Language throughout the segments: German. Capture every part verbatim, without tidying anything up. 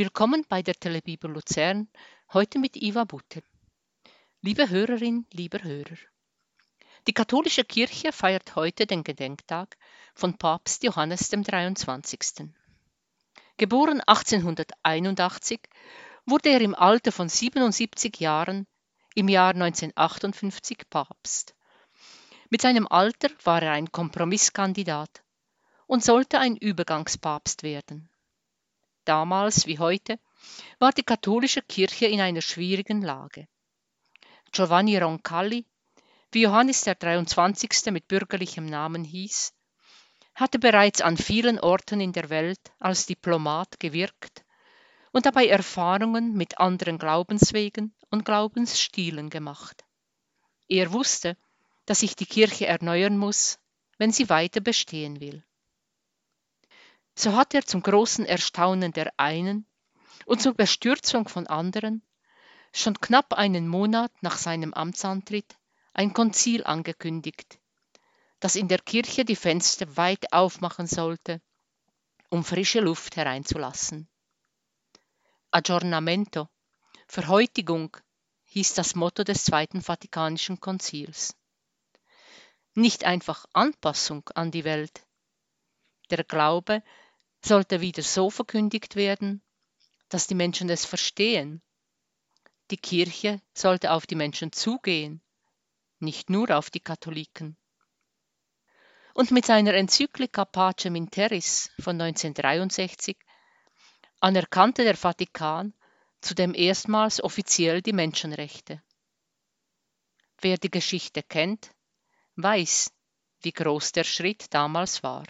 Willkommen bei der Telebibel Luzern, heute mit Iva Butter. Liebe Hörerin, lieber Hörer. Die katholische Kirche feiert heute den Gedenktag von Papst Johannes dem dreiundzwanzigsten Geboren achtzehnhunderteinundachtzig, wurde er im Alter von siebenundsiebzig Jahren im Jahr neunzehnhundertachtundfünfzig Papst. Mit seinem Alter war er ein Kompromisskandidat und sollte ein Übergangspapst werden. Damals wie heute war die katholische Kirche in einer schwierigen Lage. Giovanni Roncalli, wie Johannes der dreiundzwanzigste mit bürgerlichem Namen hieß, hatte bereits an vielen Orten in der Welt als Diplomat gewirkt und dabei Erfahrungen mit anderen Glaubenswegen und Glaubensstilen gemacht. Er wusste, dass sich die Kirche erneuern muss, wenn sie weiter bestehen will. So hat er zum großen Erstaunen der einen und zur Bestürzung von anderen schon knapp einen Monat nach seinem Amtsantritt ein Konzil angekündigt, das in der Kirche die Fenster weit aufmachen sollte, um frische Luft hereinzulassen. Aggiornamento, Verhäutigung, hieß das Motto des Zweiten Vatikanischen Konzils. Nicht einfach Anpassung an die Welt. Der Glaube sollte wieder so verkündigt werden, dass die Menschen es verstehen. Die Kirche sollte auf die Menschen zugehen, nicht nur auf die Katholiken. Und mit seiner Enzyklika Pacem in Terris von neunzehnhundertdreiundsechzig anerkannte der Vatikan zudem erstmals offiziell die Menschenrechte. Wer die Geschichte kennt, weiß, wie groß der Schritt damals war.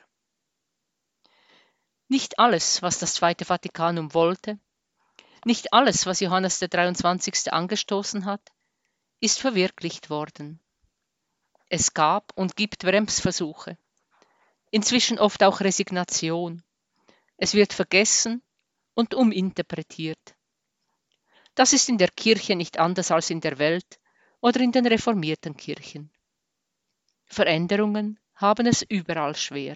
Nicht alles, was das Zweite Vatikanum wollte, nicht alles, was Johannes der dreiundzwanzigste angestoßen hat, ist verwirklicht worden. Es gab und gibt Bremsversuche, inzwischen oft auch Resignation. Es wird vergessen und uminterpretiert. Das ist in der Kirche nicht anders als in der Welt oder in den reformierten Kirchen. Veränderungen haben es überall schwer.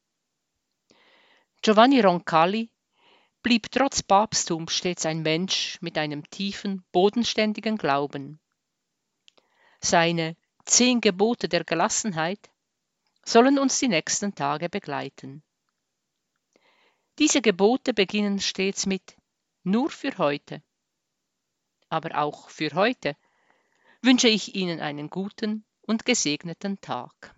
Giovanni Roncalli blieb trotz Papsttum stets ein Mensch mit einem tiefen, bodenständigen Glauben. Seine zehn Gebote der Gelassenheit sollen uns die nächsten Tage begleiten. Diese Gebote beginnen stets mit nur für heute. Aber auch für heute wünsche ich Ihnen einen guten und gesegneten Tag.